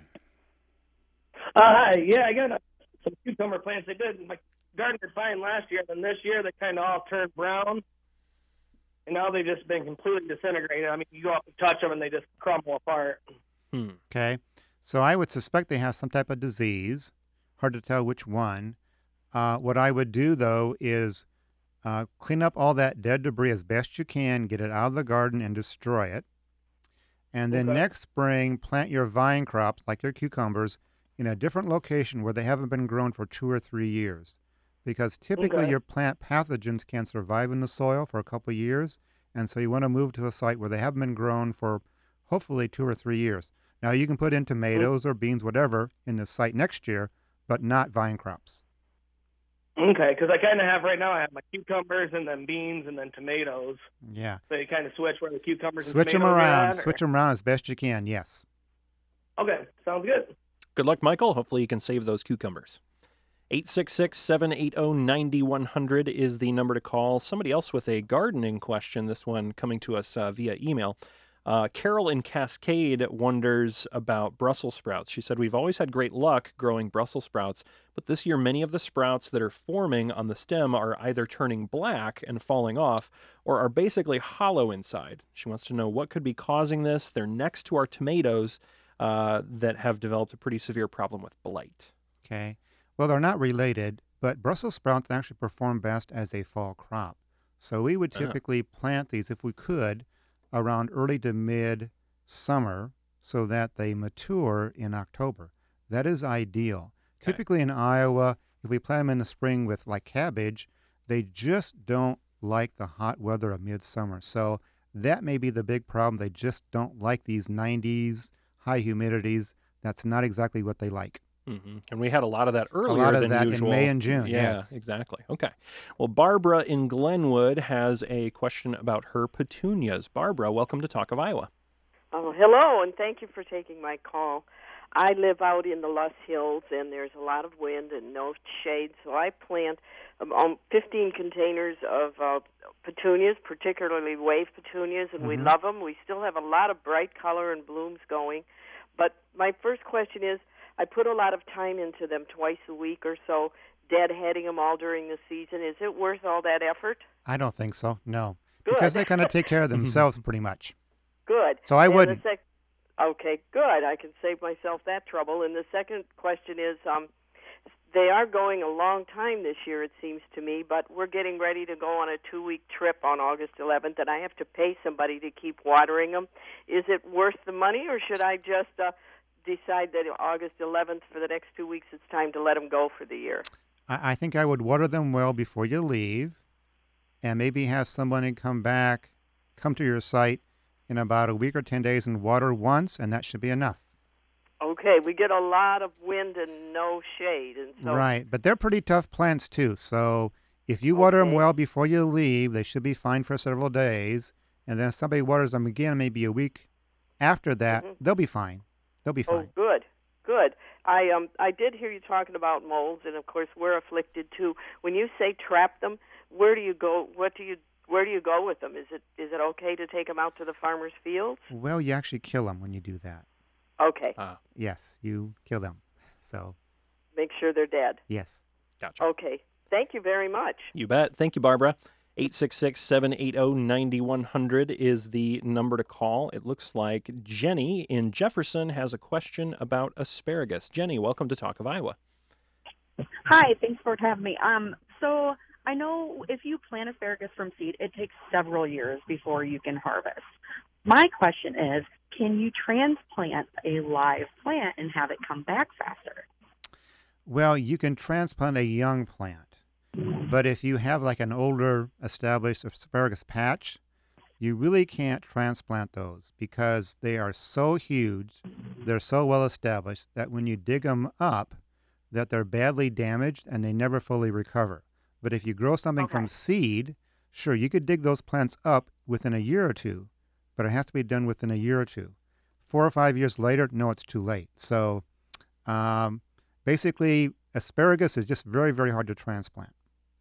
O: Uh, hi. Yeah, I got uh, some cucumber plants. They did. My garden did fine last year, and this year they kind of all turned brown, and now they've just been completely disintegrated. I mean, you go up and touch them, and they just crumble apart.
B: Hmm.
D: Okay. So I would suspect they have some type of disease. Hard to tell which one. Uh, what I would do, though, is uh, clean up all that dead debris as best you can, get it out of the garden and destroy it. And then
O: Okay.
D: next spring, plant your vine crops, like your cucumbers, in a different location where they haven't been grown for two or three years. Because typically
O: Okay.
D: your plant pathogens can survive in the soil for a couple of years, and so you want to move to a site where they haven't been grown for hopefully two or three years. Now, you can put in tomatoes or beans, whatever, in the site next year, but not vine crops.
O: Okay, because I kind of have right now, I have my cucumbers and then beans and then tomatoes.
D: Yeah.
O: So you kind of switch where the cucumbers
D: Switch
O: and
D: them
O: tomatoes are
D: around.
O: at, or-
D: Switch them around as best you can, yes.
O: Okay, sounds good.
B: Good luck, Michael. Hopefully you can save those cucumbers. eight six six, seven eight zero, nine one zero zero is the number to call. Somebody else with a gardening question, this one coming to us uh, via email. Uh, Carol in Cascade wonders about Brussels sprouts. She said, we've always had great luck growing Brussels sprouts, but this year many of the sprouts that are forming on the stem are either turning black and falling off or are basically hollow inside. She wants to know what could be causing this. They're next to our tomatoes uh, that have developed a pretty severe problem with blight.
D: Okay. Well, they're not related, but Brussels sprouts actually perform best as a fall crop. So we would
B: Uh-huh.
D: typically plant these, if we could, around early to mid-summer so that they mature in October. That is ideal.
B: Okay.
D: Typically in Iowa, if we plant them in the spring with like cabbage, they just don't like the hot weather of midsummer. So that may be the big problem. They just don't like these nineties, high humidities. That's not exactly what they like.
B: Mm-hmm. And we had a lot of that earlier
D: a lot of
B: than
D: that
B: usual.
D: in May and June.
B: Yeah,
D: yes.
B: exactly. Okay. Well, Barbara in Glenwood has a question about her petunias. Barbara, welcome to Talk of Iowa.
P: Oh, hello, and thank you for taking my call. I live out in the Luss Hills, and there's a lot of wind and no shade, so I plant um, um, fifteen containers of uh, petunias, particularly wave petunias, and we
Q: Mhm.
P: love them. We still have a lot of bright color and blooms going. But my first question is, I put a lot of time into them twice a week or so, deadheading them all during the season. Is it worth all that effort?
D: I don't think so, no.
P: Good.
D: Because they kind of take care of themselves pretty much.
P: Good.
D: So I
P: And the
D: wouldn't.
P: sec- okay, good. I can save myself that trouble. And the second question is, um, they are going a long time this year, it seems to me, but we're getting ready to go on a two-week trip on August eleventh, and I have to pay somebody to keep watering them. Is it worth the money, or should I just uh, decide that August eleventh, for the next two weeks, it's time to let them go for the year?
D: I, I think I would water them well before you leave, and maybe have somebody come back, come to your site in about a week or ten days and water once, and that should be enough.
P: Okay, we get a lot of wind and no shade, and so
D: Right, but they're pretty tough plants too. So if you water them well before you leave, they should be fine for several days. And then if somebody waters them again, maybe a week after that,
P: Mhm.
D: they'll be fine. They'll be
P: Oh,
D: fine.
P: good, good. I um I did hear you talking about molds, and of course we're afflicted too. When you say trap them, where do you go? What do you where do you go with them? Is it is it okay to take them out to the farmer's fields?
D: Well, you actually kill them when you do that.
P: Okay,
D: Yes, you kill them. So,
P: make sure they're dead.
D: yes.
B: Gotcha.
P: Okay, thank you very much.
B: You bet. Thank you, Barbara. eight six six, seven eight zero, nine one zero zero is the number to call. It looks like Jenny in Jefferson has a question about asparagus. Jenny, welcome to Talk of Iowa.
Q: Hi, thanks for having me. Um, so I know if you plant asparagus from seed, it takes several years before you can harvest. My question is, can you transplant a live plant and have it come back faster?
D: Well, you can transplant a young plant, but if you have like an older established asparagus patch, you really can't transplant those because they are so huge, they're so well established that when you dig them up, that they're badly damaged and they never fully recover. But if you grow something from seed, sure, you could dig those plants up within a year or two, but it has to be done within a year or two. Four or five years later, no, it's too late. So um, basically, asparagus is just very, very hard to transplant.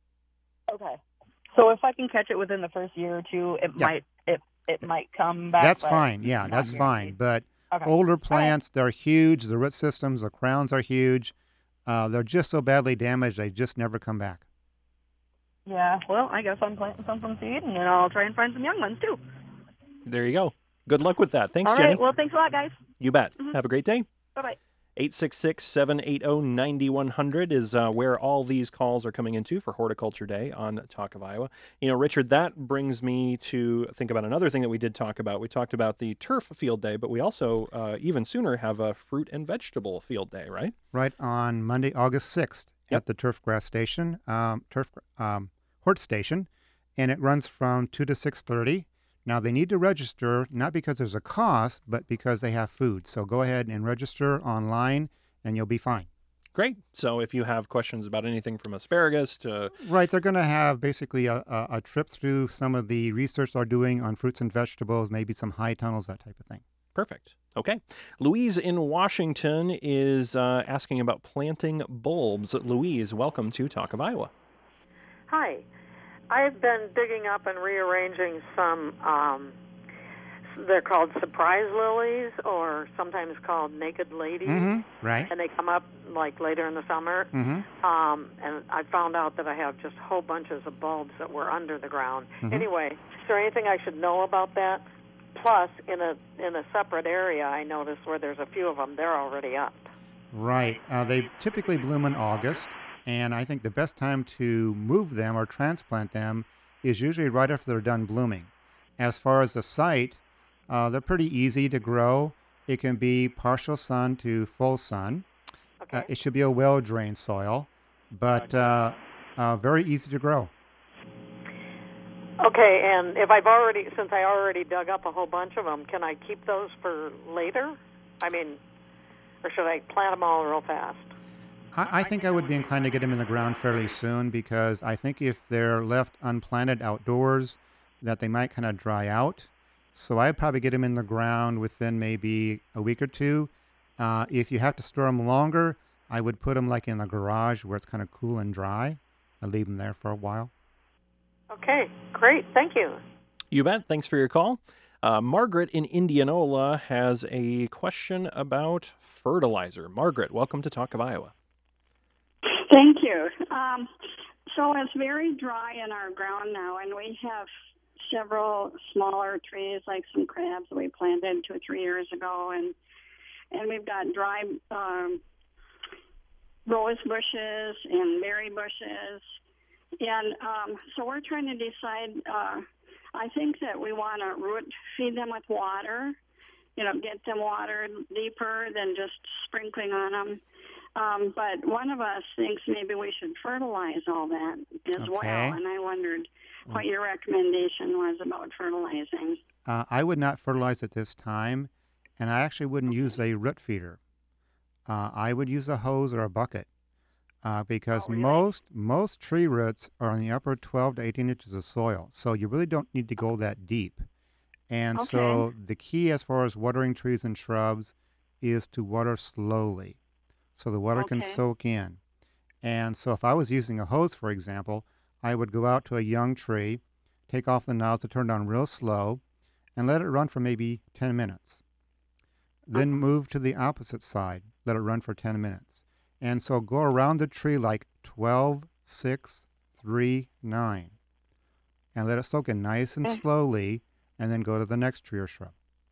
Q: Okay. So if I can catch it within the first year or two, it
D: Yeah.
Q: might it it might come back.
D: That's
Q: but
D: fine. Yeah,
Q: not
D: that's fine.
Q: guaranteed.
D: But
Q: Okay.
D: older
Q: All right.
D: plants, they're huge. The root systems, the crowns are huge. Uh, they're just so badly damaged, they just never come back.
Q: Yeah. Well, I guess I'm planting some from seed, and then I'll try and find some young ones too.
B: There you go. Good luck with that. Thanks,
Q: All
B: Jenny.
Q: right. Well, thanks a lot, guys.
B: You bet.
Q: Mhm.
B: Have a great day.
Q: Bye bye.
B: eight six six, seven eight zero, nine one zero zero is uh, where all these calls are coming into for Horticulture Day on Talk of Iowa. You know, Richard, that brings me to think about another thing that we did talk about. We talked about the turf field day, but we also, uh, even sooner, have a fruit and vegetable field day, right?
D: Right on Monday, August sixth at the Turf Grass Station, um, Turf um, Hort Station, and it runs from two to six thirty. Now, they need to register, not because there's a cost, but because they have food. So go ahead and register online, and you'll be fine.
B: Great. So if you have questions about anything from asparagus to...
D: Right, they're going to have basically a, a, a trip through some of the research they're doing on fruits and vegetables, maybe some high tunnels, that type of thing.
B: Perfect. Okay. Louise in Washington is uh, asking about planting bulbs. Louise, welcome to Talk of Iowa.
R: Hi. I've been digging up and rearranging some, um, they're called surprise lilies or sometimes called naked ladies.
D: Mm-hmm. Right.
R: And they come up like later in the summer.
D: Mm-hmm.
R: Um, and I found out that I have just whole bunches of bulbs that were under the ground.
D: Mhm.
R: Anyway, is there anything I should know about that? Plus, in a in a separate area, I noticed where there's a few of them, they're already up.
D: Right. Uh, they typically bloom in August, and I think the best time to move them or transplant them is usually right after they're done blooming. As far as the site, uh, they're pretty easy to grow. It can be partial sun to full sun.
R: Okay.
D: Uh, it should be a well-drained soil, but uh, uh, very easy to grow.
R: Okay, and if I've already, since I already dug up a whole bunch of them, can I keep those for later? I mean, or should I plant them all real fast?
D: I, I think I would be inclined to get them in the ground fairly soon because I think if they're left unplanted outdoors, that they might kind of dry out. So I'd probably get them in the ground within maybe a week or two. Uh, if you have to store them longer, I would put them like in the garage where it's kind of cool and dry. I'd leave them there for a while.
R: Okay, great. Thank you.
B: You bet. Thanks for your call. Uh, Margaret in Indianola has a question about fertilizer. Margaret, welcome to Talk of Iowa.
S: Thank you. Um, so it's very dry in our ground now, and we have several smaller trees, like some crabs that we planted two or three years ago, and and we've got dry um, rose bushes and berry bushes, and um, so we're trying to decide. Uh, I think that we want to root feed them with water, you know, get them watered deeper than just sprinkling on them. Um, but one of us thinks maybe we should fertilize all that as
D: Okay.
S: well, and I wondered what your recommendation was about fertilizing.
D: Uh, I would not fertilize at this time, and I actually wouldn't use a root feeder. Uh, I would use a hose or a bucket uh, because most most tree roots are on the upper twelve to eighteen inches of soil, so you really don't need to go that deep. And so
S: Okay.
D: the key as far as watering trees and shrubs is to water slowly so the water can
S: Okay.
D: soak in. And so if I was using a hose, for example, I would go out to a young tree, take off the nozzle, turn down real slow, and let it run for maybe ten minutes. Then move to the opposite side, let it run for ten minutes. And so go around the tree like twelve, six, three, nine, and let it soak in nice and
S: Okay.
D: slowly, and then go to the next tree or shrub.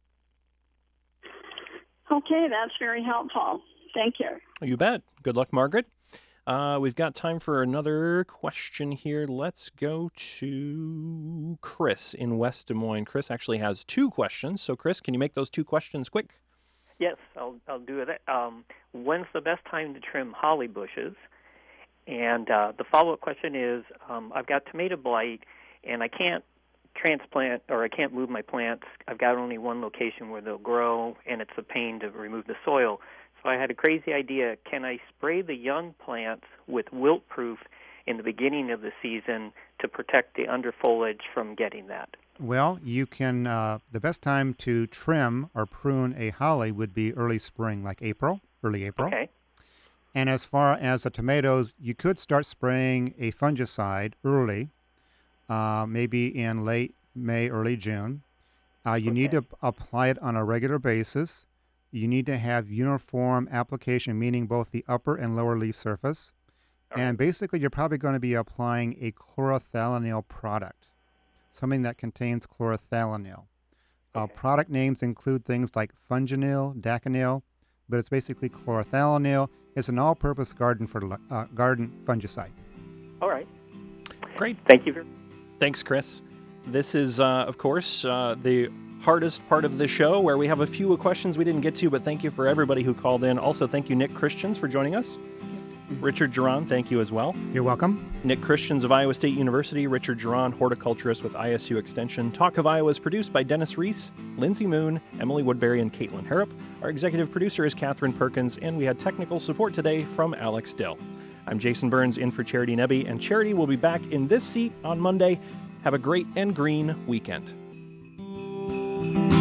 S: Okay, that's very helpful. Thank you.
B: You bet. Good luck, Margaret. Uh, we've got time for another question here. Let's go to Chris in West Des Moines. Chris actually has two questions. So, Chris, can you make those two questions quick?
T: Yes, I'll I'll do it. Um, when's the best time to trim holly bushes? And uh, the follow-up question is, um, I've got tomato blight, and I can't transplant or I can't move my plants. I've got only one location where they'll grow, and it's a pain to remove the soil. So I had a crazy idea. Can I spray the young plants with wilt-proof in the beginning of the season to protect the underfoliage from getting that?
D: Well, you can, uh, the best time to trim or prune a holly would be early spring, like April, early April.
T: Okay.
D: And as far as the tomatoes, you could start spraying a fungicide early, uh, maybe in late May, early June. Uh, you need to p- apply it on a regular basis. You need to have uniform application, meaning both the upper and lower leaf surface. And basically, you're probably going to be applying a chlorothalonil product, something that contains chlorothalonil. Uh, product names include things like Funginil, Daconil, but it's basically chlorothalonil. It's an all-purpose garden fertili- uh, garden fungicide.
T: All right.
B: Great.
T: Thank you.
B: Thanks, Chris. This is, uh, of course, uh, the hardest part of the show where we have a few questions we didn't get to, but thank you for everybody who called in. Also, thank you, Nick Christians, for joining us. Richard Giron, thank you as well.
D: You're welcome.
B: Nick Christians of Iowa State University, Richard Giron, horticulturist with I S U Extension. Talk of Iowa is produced by Dennis Reese, Lindsay Moon, Emily Woodbury, and Caitlin Harrop. Our executive producer is Catherine Perkins, and we had technical support today from Alex Dill. I'm Jason Burns in for Charity Nebbe, and Charity will be back in this seat on Monday. Have a great and green weekend.